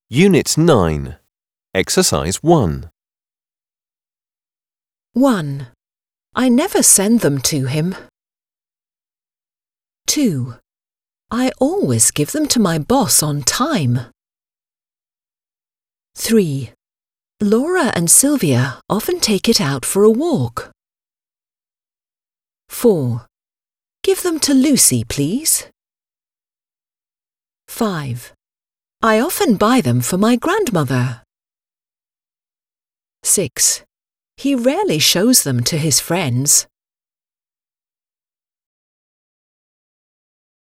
Unit 9. Exercise 1. 1. I never send them to him. 2. I always give them to my boss on time. 3. Laura and Sylvia often take it out for a walk. 4. Give them to Lucy, please. 5. I often buy them for my grandmother. 6. He rarely shows them to his friends.